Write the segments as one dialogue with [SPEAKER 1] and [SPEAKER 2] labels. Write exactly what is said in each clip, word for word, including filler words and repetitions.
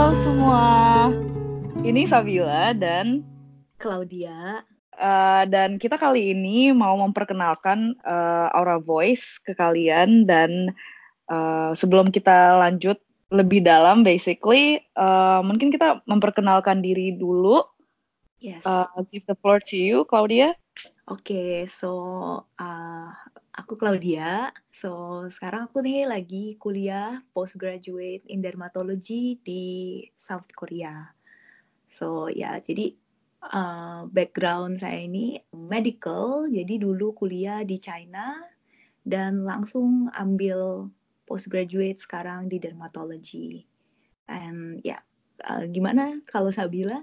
[SPEAKER 1] Halo semua, ini Sabila dan
[SPEAKER 2] Claudia.
[SPEAKER 1] Uh, dan kita kali ini mau memperkenalkan uh, Aura Voice ke kalian. Dan uh, sebelum kita lanjut lebih dalam, basically, uh, mungkin kita memperkenalkan diri dulu.
[SPEAKER 2] Yes.
[SPEAKER 1] Uh, give the floor to you, Claudia.
[SPEAKER 2] Oke, okay, so uh, aku Claudia. So sekarang aku nih lagi kuliah postgraduate in dermatology di South Korea. So ya, jadi uh, background saya ini medical. Jadi dulu kuliah di China dan langsung ambil postgraduate sekarang di dermatology. And ya, uh, gimana kalau Sabila?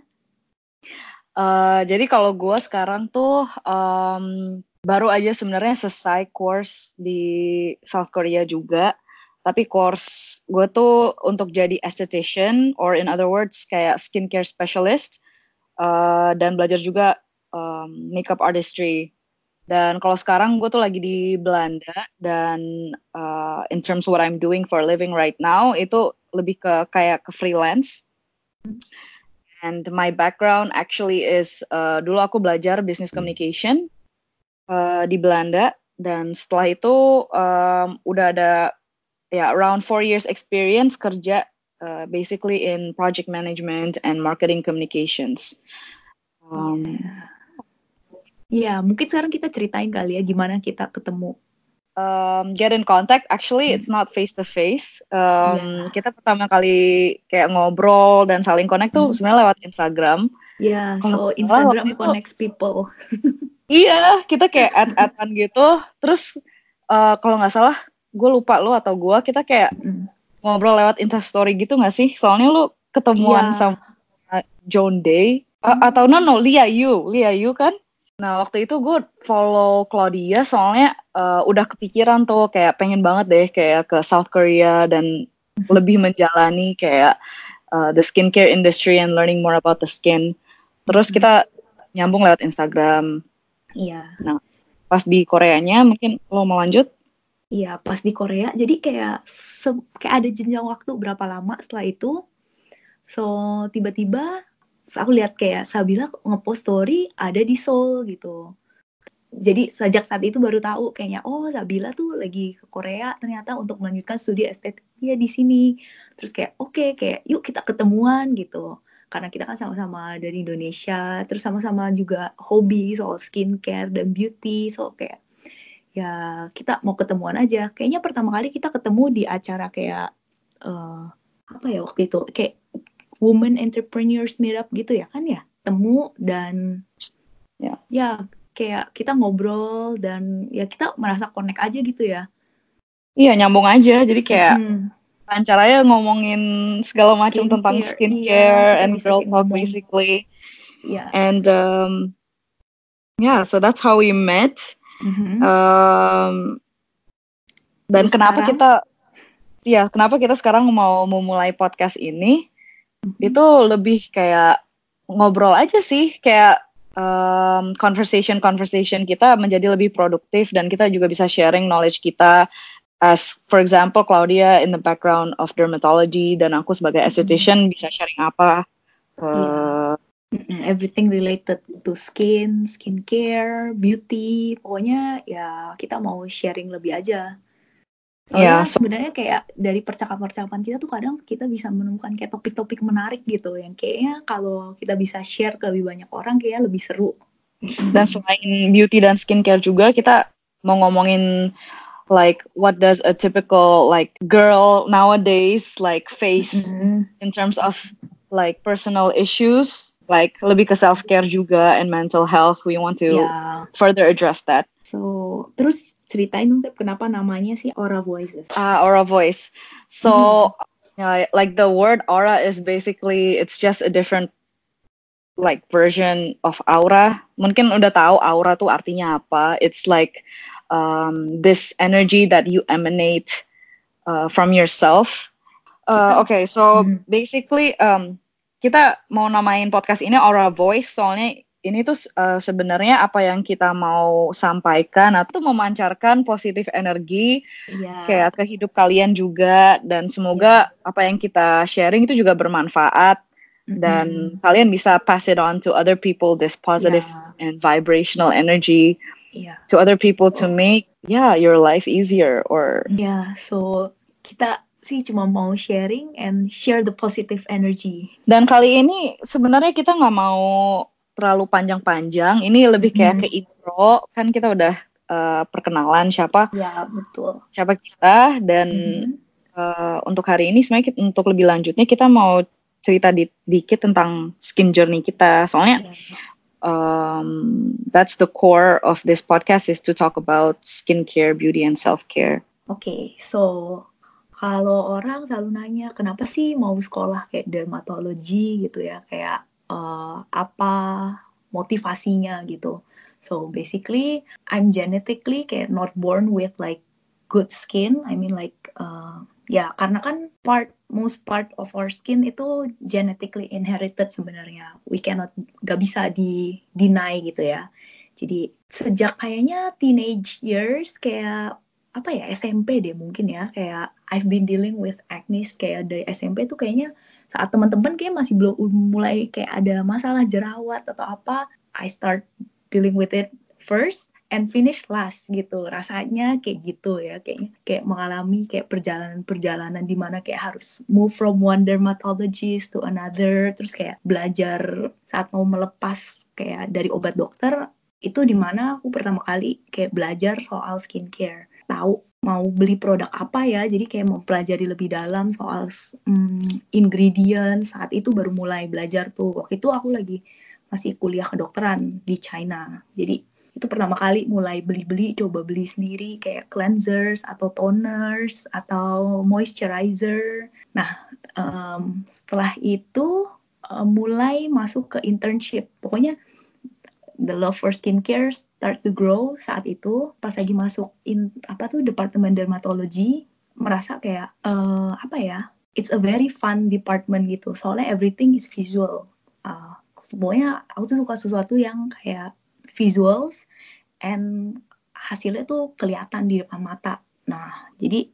[SPEAKER 1] Uh, jadi kalau gue sekarang tuh um, baru aja sebenarnya selesai course di South Korea juga. Tapi course gue tuh untuk jadi esthetician, or in other words kayak skincare specialist, uh, dan belajar juga um, makeup artistry. Dan kalau sekarang gue tuh lagi di Belanda, dan uh, in terms of what I'm doing for a living right now, itu lebih ke kayak ke freelance. And my background actually is, uh, dulu aku belajar business communication uh, di Belanda, dan setelah itu um, udah ada ya around four years experience kerja uh, basically in project management and marketing communications. Um,
[SPEAKER 2] Ya, mungkin sekarang kita ceritain kali ya gimana kita ketemu.
[SPEAKER 1] Um, get in contact, actually it's not face to face. Um, yeah. Kita pertama kali kayak ngobrol dan saling connect tuh hmm. sebenarnya lewat Instagram.
[SPEAKER 2] Ya, yeah, so Instagram itu, connects people.
[SPEAKER 1] Iya, kita kayak add-addan gitu. Terus uh, kalau nggak salah, gue lupa lu atau gue, kita kayak mm. ngobrol lewat Instastory gitu nggak sih? Soalnya lu ketemuan yeah. sama Joan Day uh, mm. atau no no Lia Yu, Lia Yu kan? Nah waktu itu gue follow Claudia soalnya uh, udah kepikiran tuh kayak pengen banget deh kayak ke South Korea dan mm-hmm. lebih menjalani kayak uh, the skincare industry and learning more about the skin. Terus mm-hmm. kita nyambung lewat Instagram.
[SPEAKER 2] Iya.
[SPEAKER 1] Nah pas di Koreanya mungkin lo mau lanjut?
[SPEAKER 2] Iya pas di Korea jadi kayak se- kayak ada jenjang waktu berapa lama setelah itu. So tiba-tiba aku lihat kayak Sabila ngepost story ada di Seoul gitu. Jadi sejak saat itu baru tahu kayaknya oh Sabila tuh lagi ke Korea ternyata untuk melanjutkan studi estetika di sini. Terus kayak oke okay, kayak yuk kita ketemuan gitu. Karena kita kan sama-sama dari Indonesia, terus sama-sama juga hobi soal skincare dan beauty, so kayak ya kita mau ketemuan aja. Kayaknya pertama kali kita ketemu di acara kayak uh, apa ya waktu itu kayak Women Entrepreneurs Meetup gitu ya kan ya, temu dan ya, ya kayak kita ngobrol dan ya kita merasa connect aja gitu ya.
[SPEAKER 1] Iya nyambung aja, jadi kayak mm-hmm. Caranya ngomongin segala macam tentang skincare yeah, and girl talk ngomong. Basically.
[SPEAKER 2] Yeah.
[SPEAKER 1] And um, yeah, so that's how we met. Mm-hmm. Um, dan Terus kenapa sekarang, kita, ya kenapa kita sekarang mau memulai podcast ini? Mm-hmm. Itu lebih kayak ngobrol aja sih, kayak um, conversation conversation kita menjadi lebih produktif dan kita juga bisa sharing knowledge kita. As for example, Claudia in the background of dermatology dan aku sebagai esthetician mm-hmm. bisa sharing apa?
[SPEAKER 2] Uh, yeah. Everything related to skin, skincare, beauty, pokoknya ya kita mau sharing lebih aja. Soalnya yeah, so, sebenarnya kayak dari percakapan-percakapan kita tuh kadang kita bisa menemukan kayak topik-topik menarik gitu yang kayaknya kalau kita bisa share ke lebih banyak orang kayaknya lebih seru.
[SPEAKER 1] Dan selain beauty dan skincare juga kita mau ngomongin like what does a typical like girl nowadays like face mm-hmm. in terms of like personal issues, like lebih ke self care juga and mental health. We want to yeah. further address that.
[SPEAKER 2] So terus ceritain dong kenapa namanya sih Aura Voices.
[SPEAKER 1] Ah, uh, Aura Voice. So mm-hmm. uh, like the word aura is basically it's just a different like version of aura. Mungkin udah tahu aura tuh artinya apa. It's like um, this energy that you emanate uh, from yourself. Uh, Oke, okay, so hmm. basically um, kita mau namain podcast ini Aura Voice soalnya ini tuh uh, sebenarnya apa yang kita mau sampaikan atau memancarkan positif energi
[SPEAKER 2] Iya.
[SPEAKER 1] kayak ke hidup kalian juga, dan semoga
[SPEAKER 2] Yeah.
[SPEAKER 1] apa yang kita sharing itu juga bermanfaat
[SPEAKER 2] Mm-mm.
[SPEAKER 1] dan kalian bisa pass it on to other people, this positive
[SPEAKER 2] Yeah.
[SPEAKER 1] and vibrational energy
[SPEAKER 2] Yeah.
[SPEAKER 1] to other people to make yeah your life easier or
[SPEAKER 2] yeah so kita sih cuma mau sharing and share the positive energy.
[SPEAKER 1] Dan kali ini sebenarnya kita nggak mau terlalu panjang-panjang, ini lebih kayak
[SPEAKER 2] Mm-hmm.
[SPEAKER 1] ke intro, kan kita udah uh, perkenalan siapa
[SPEAKER 2] ya betul
[SPEAKER 1] siapa kita, dan
[SPEAKER 2] mm-hmm.
[SPEAKER 1] uh, untuk hari ini sebenarnya kita, untuk lebih lanjutnya kita mau cerita di, dikit tentang skin journey kita, soalnya yeah. um, that's the core of this podcast, is to talk about skincare, beauty, and self-care.
[SPEAKER 2] Oke, okay, so kalau orang selalu nanya kenapa sih mau sekolah kayak dermatologi gitu ya, kayak uh, apa motivasinya gitu. So basically I'm genetically kayak not born with like good skin. I mean like uh, ya karena kan part most part of our skin itu genetically inherited sebenarnya. We cannot gak bisa di deny gitu ya. Jadi sejak kayaknya teenage years kayak apa ya S M P deh mungkin ya, kayak I've been dealing with acne kayak dari S M P tuh kayaknya saat teman-teman kayak masih belum mulai kayak ada masalah jerawat atau apa, I start dealing with it first and finish last gitu, rasanya kayak gitu ya, kayak kayak mengalami kayak perjalanan-perjalanan di mana kayak harus move from one dermatologist to another, terus kayak belajar saat mau melepas kayak dari obat dokter, itu di mana aku pertama kali kayak belajar soal skincare, tahu mau beli produk apa ya, jadi kayak mau pelajari lebih dalam soal um, ingredient, saat itu baru mulai belajar tuh, waktu itu aku lagi masih kuliah kedokteran di China, jadi itu pertama kali mulai beli-beli, coba beli sendiri kayak cleansers atau toners atau moisturizer. Nah um, setelah itu um, mulai masuk ke internship, pokoknya the love for skincare start to grow saat itu pas lagi masuk in apa tuh departemen dermatologi, merasa kayak uh, apa ya, it's a very fun department gitu, soalnya everything is visual. Uh, semuanya aku tuh suka sesuatu yang kayak visuals and hasilnya tuh kelihatan di depan mata. Nah jadi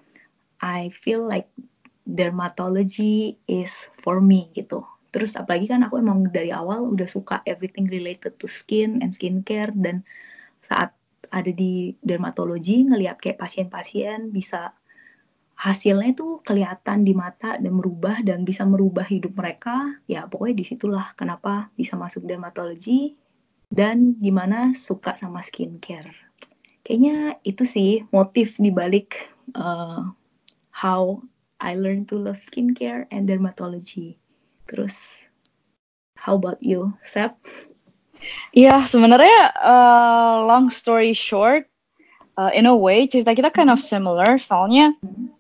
[SPEAKER 2] I feel like dermatology is for me gitu. Terus apalagi kan aku emang dari awal udah suka everything related to skin and skincare, dan saat ada di dermatologi ngelihat kayak pasien-pasien bisa hasilnya tuh kelihatan di mata dan merubah dan bisa merubah hidup mereka, ya pokoknya disitulah kenapa bisa masuk dermatologi dan gimana suka sama skincare. Kayaknya itu sih motif dibalik uh, how I learned to love skincare and dermatology. Terus, how about you, Sep?
[SPEAKER 1] Iya, sebenarnya uh, long story short, uh, in a way cerita kita kind of similar. Soalnya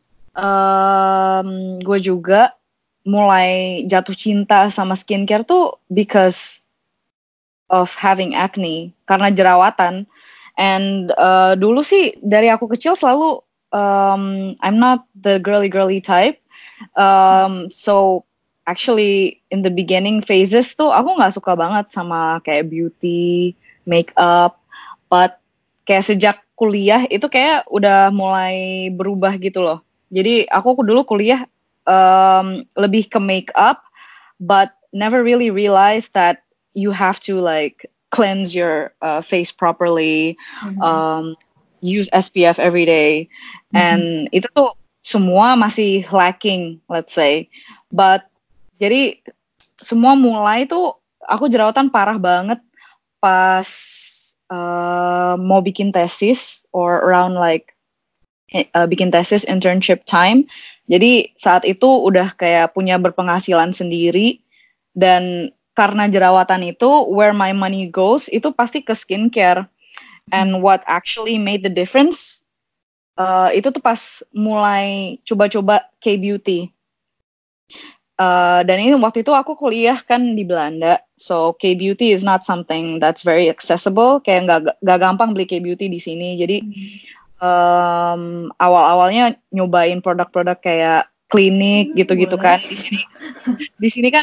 [SPEAKER 1] um, gue juga mulai jatuh cinta sama skincare tuh because of having acne, karena jerawatan. And uh, dulu sih dari aku kecil selalu um, I'm not the girly girly type. Um, so actually in the beginning phases tuh aku nggak suka banget sama kayak beauty, makeup, but kayak sejak kuliah itu kayak udah mulai berubah gitu loh. Jadi aku dulu kuliah um, lebih ke makeup, but never really realized that you have to like cleanse your uh, face properly, mm-hmm. um, use S P F every day, mm-hmm. and itu tuh semua masih lacking, let's say. But jadi semua mulai tuh aku jerawatan parah banget pas uh, mau bikin tesis or around like uh, bikin tesis internship time. Jadi saat itu udah kayak punya berpenghasilan sendiri, dan karena jerawatan itu where my money goes itu pasti ke skincare. And what actually made the difference uh, itu tuh pas mulai coba-coba K-beauty. Uh, dan ini waktu itu aku kuliah kan di Belanda, so K-beauty is not something that's very accessible, kayak nggak nggak gampang beli K-beauty di sini. Jadi um, awal-awalnya nyobain produk-produk kayak klinik gitu-gitu kan. Di sini di sini kan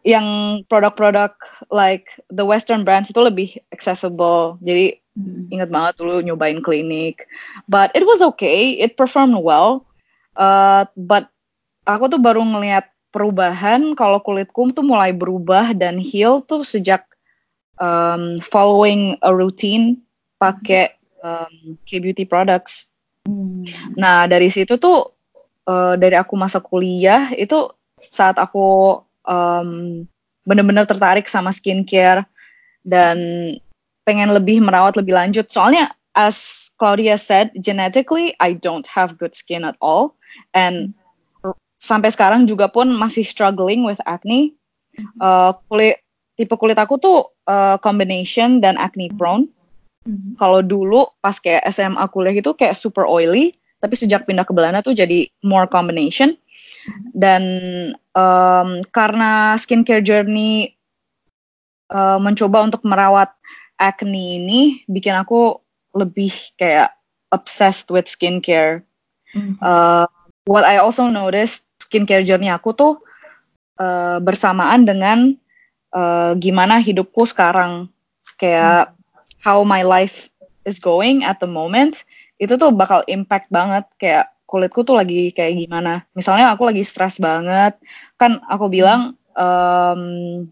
[SPEAKER 1] yang produk-produk like the Western brands itu lebih accessible. Jadi hmm. ingat banget dulu nyobain Clinique, but it was okay, it performed well. Uh, but aku tuh baru ngelihat perubahan kalau kulitku tuh mulai berubah dan heal tuh sejak um, following a routine pakai um, K-beauty products. Hmm. Nah dari situ tuh uh, dari aku masa kuliah itu saat aku um, benar-benar tertarik sama skincare dan pengen lebih merawat lebih lanjut. Soalnya as Claudia said, genetically I don't have good skin at all, and hmm. sampai sekarang juga pun masih struggling with acne. Hmm. Uh, kulit tipe kulit aku tuh uh, combination dan acne prone. Hmm. Kalau dulu pas kayak S M A kuliah itu kayak super oily, tapi sejak pindah ke Belanda tuh jadi more combination. Dan um, karena skincare journey uh, mencoba untuk merawat acne ini bikin aku lebih kayak obsessed with skincare. Mm-hmm. Uh, what I also noticed skincare journey aku tuh uh, bersamaan dengan uh, gimana hidupku sekarang, kayak mm-hmm. how my life is going at the moment, itu tuh bakal impact banget kayak kulitku tuh lagi kayak gimana. Misalnya aku lagi stres banget, kan aku bilang um,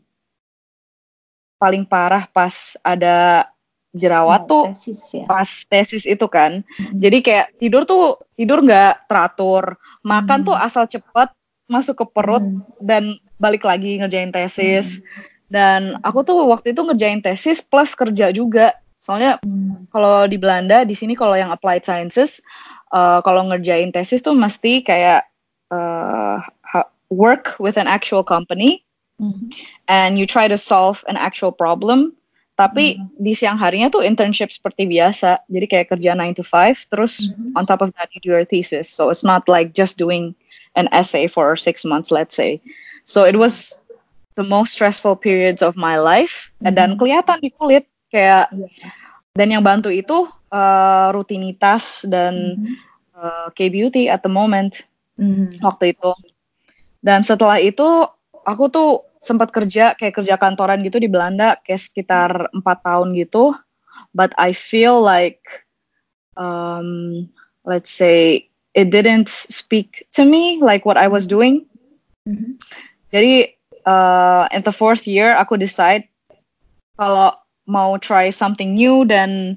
[SPEAKER 1] paling parah pas ada jerawat oh, tuh tesis, ya? Pas tesis itu kan. Hmm. Jadi kayak tidur tuh tidur nggak teratur, makan hmm. tuh asal cepet masuk ke perut hmm. dan balik lagi ngerjain tesis. Hmm. Dan aku tuh waktu itu ngerjain tesis plus kerja juga. Soalnya hmm. kalau di Belanda di sini kalau yang applied sciences Uh, kalau ngerjain tesis tuh mesti kayak uh, work with an actual company mm-hmm. and you try to solve an actual problem. Tapi mm-hmm. di siang harinya tuh internship seperti biasa. Jadi kayak kerja nine to five, terus mm-hmm. on top of that you do your thesis. So it's not like just doing an essay for six months, let's say. So it was the most stressful periods of my life. Mm-hmm. Dan kelihatan di kulit kayak... Yeah. Dan yang bantu itu uh, rutinitas dan mm-hmm. uh, K-beauty at the moment mm-hmm. waktu itu. Dan setelah itu aku tuh sempat kerja kayak kerja kantoran gitu di Belanda kayak sekitar empat tahun gitu. But I feel like um, let's say it didn't speak to me like what I was doing. Mm-hmm. Jadi uh, at the fourth year aku decide kalau mau try something new dan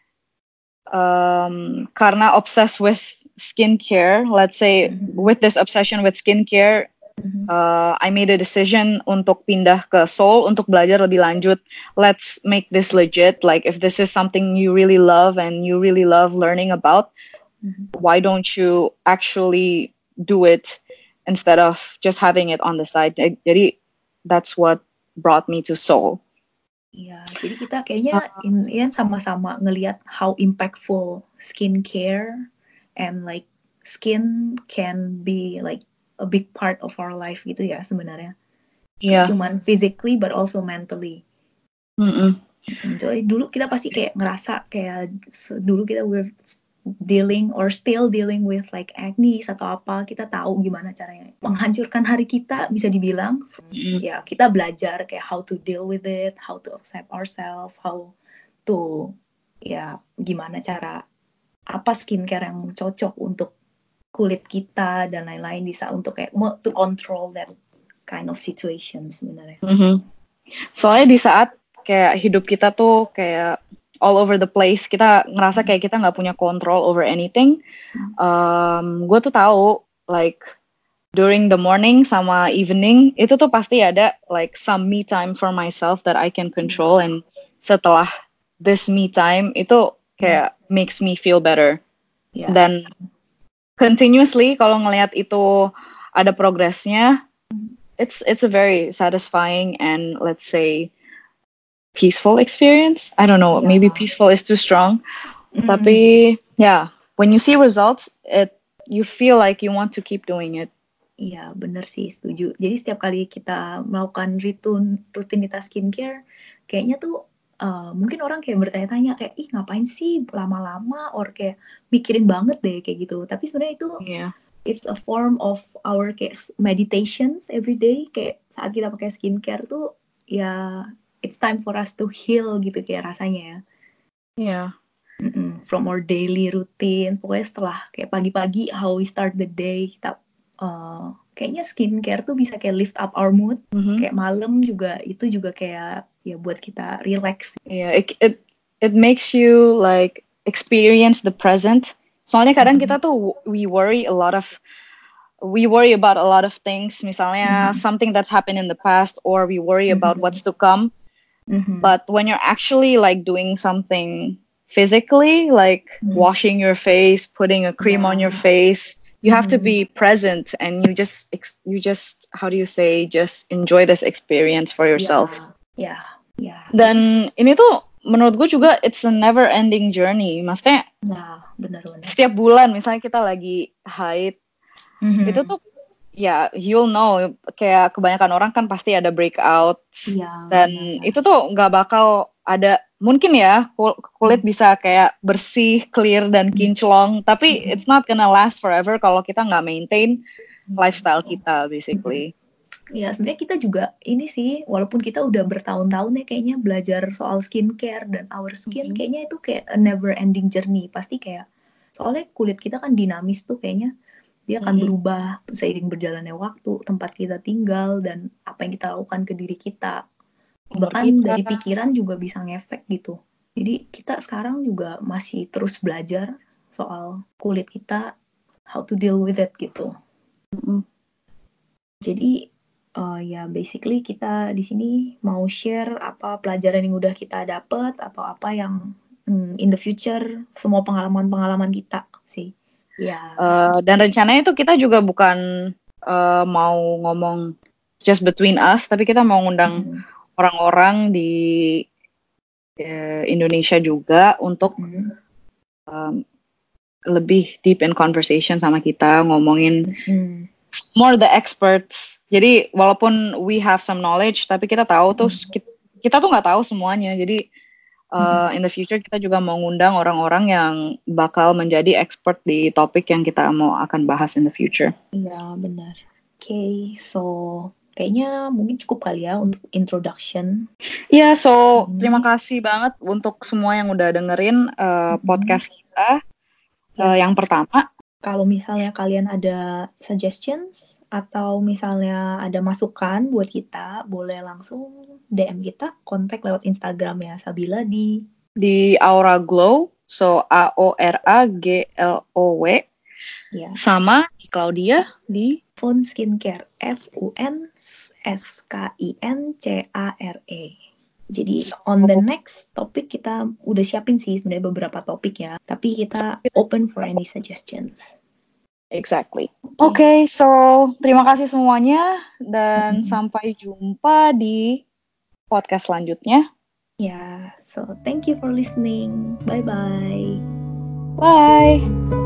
[SPEAKER 1] um, karena obsessed with skincare, let's say mm-hmm. with this obsession with skincare, mm-hmm. uh, I made a decision untuk pindah ke Seoul untuk belajar lebih lanjut. Let's make this legit. Like if this is something you really love and you really love learning about, mm-hmm. why don't you actually do it instead of just having it on the side? Jadi that's what brought me to Seoul.
[SPEAKER 2] Iya, jadi kita kayaknya in, in sama-sama ngelihat how impactful skincare and like skin can be like a big part of our life gitu ya sebenarnya. Iya. Yeah. Cuman physically but also mentally. Mm-mm. Jadi dulu kita pasti kayak ngerasa kayak dulu kita we're dealing or still dealing with like acne atau apa, kita tahu gimana caranya menghancurkan hari kita, bisa dibilang mm-hmm. ya kita belajar kayak how to deal with it, how to accept ourselves, how to ya gimana cara apa skincare yang cocok untuk kulit kita dan lain-lain, bisa untuk kayak to control that kind of situation sebenarnya.
[SPEAKER 1] Mm-hmm. Soalnya di saat kayak hidup kita tuh kayak all over the place, kita ngerasa kayak kita nggak punya control over anything. Um, gue tuh tahu, like during the morning sama evening itu tuh pasti ada like some me time for myself that I can control, and setelah this me time itu kayak makes me feel better. Yeah. Dan continuously kalau ngelihat itu ada progresnya, it's it's a very satisfying and let's say peaceful experience. I don't know, yeah. Maybe peaceful is too strong. Mm. Tapi yeah, when you see results, it you feel like you want to keep doing it.
[SPEAKER 2] Iya, bener sih, setuju. Jadi setiap kali kita melakukan ritun, rutinitas skincare, kayaknya tuh uh, mungkin orang kayak bertanya-tanya kayak, ih ngapain sih lama-lama, or kayak mikirin banget deh kayak gitu. Tapi sebenarnya itu yeah. it's a form of our kayak meditations every day. Kayak saat kita pakai skincare tuh ya it's time for us to heal gitu kayak rasanya ya.
[SPEAKER 1] Iya. Yeah.
[SPEAKER 2] Mm-mm. From our daily routine, pokoknya setelah kayak pagi-pagi how we start the day, kita uh, kayaknya skincare tuh bisa kayak lift up our mood. Mm-hmm. Kayak malam juga itu juga kayak ya buat kita relax.
[SPEAKER 1] Iya, yeah, it, it it makes you like experience the present. Soalnya kadang mm-hmm. kita tuh we worry a lot of we worry about a lot of things. Misalnya mm-hmm. something that's happened in the past, or we worry mm-hmm. about what's to come. Mm-hmm. But when you're actually like doing something physically, like mm-hmm. washing your face, putting a cream yeah. on your face, you have mm-hmm. to be present, and you just you just how do you say just enjoy this experience for yourself.
[SPEAKER 2] Yeah, yeah. yeah.
[SPEAKER 1] Dan it's... ini tuh menurut gue juga it's a never ending journey. Maksudnya
[SPEAKER 2] nah, benar-benar.
[SPEAKER 1] Setiap bulan misalnya kita lagi haid, mm-hmm. itu tuh ya yeah, you'll know kayak kebanyakan orang kan pasti ada breakout
[SPEAKER 2] yeah,
[SPEAKER 1] dan benar. Itu tuh nggak bakal ada. Mungkin ya kulit hmm. bisa kayak bersih, clear, dan kinclong. Hmm. Tapi hmm. it's not gonna last forever kalau kita nggak maintain lifestyle kita, basically.
[SPEAKER 2] Ya sebenarnya kita juga ini sih, walaupun kita udah bertahun-tahun ya kayaknya belajar soal skincare dan our skin, hmm. kayaknya itu kayak a never ending journey. Pasti kayak, soalnya kulit kita kan dinamis tuh kayaknya. Dia akan hmm. berubah seiring berjalannya waktu, tempat kita tinggal, dan apa yang kita lakukan ke diri kita. Bahkan kita. Dari pikiran juga bisa ngefek gitu. Jadi kita sekarang juga masih terus belajar soal kulit kita, how to deal with it gitu. Mm-hmm. Jadi uh, ya basically kita di sini mau share apa pelajaran yang udah kita dapet atau apa yang hmm, in the future, semua pengalaman-pengalaman kita sih. Ya.
[SPEAKER 1] Uh, dan rencananya itu kita juga bukan uh, mau ngomong just between us, tapi kita mau ngundang hmm. orang-orang di uh, Indonesia juga untuk mm-hmm. um, lebih deep in conversation sama kita, ngomongin mm-hmm. more the experts. Jadi walaupun we have some knowledge, tapi kita tahu tuh mm-hmm. kita, kita tuh nggak tahu semuanya. Jadi uh, mm-hmm. in the future kita juga mau ngundang orang-orang yang bakal menjadi expert di topik yang kita mau akan bahas in the future.
[SPEAKER 2] Iya benar. Oke, okay, so kayaknya mungkin cukup kali ya untuk introduction.
[SPEAKER 1] Iya, yeah, so hmm. terima kasih banget untuk semua yang udah dengerin uh, podcast hmm. kita. Uh, yang pertama,
[SPEAKER 2] kalau misalnya kalian ada suggestions atau misalnya ada masukan buat kita, boleh langsung D M kita, kontak lewat Instagram ya Sabila di
[SPEAKER 1] di Aura Glow, so A O R A G L O W.
[SPEAKER 2] Ya.
[SPEAKER 1] Sama Claudia di
[SPEAKER 2] Fun Skincare, F U N S K I N C A R E. Jadi on the next topik kita udah siapin sih sebenarnya beberapa topik ya, tapi kita open for any suggestions.
[SPEAKER 1] Exactly. Oke, okay, so terima kasih semuanya dan mm-hmm. sampai jumpa di podcast selanjutnya.
[SPEAKER 2] Ya, yeah, so thank you for listening. Bye-bye.
[SPEAKER 1] Bye.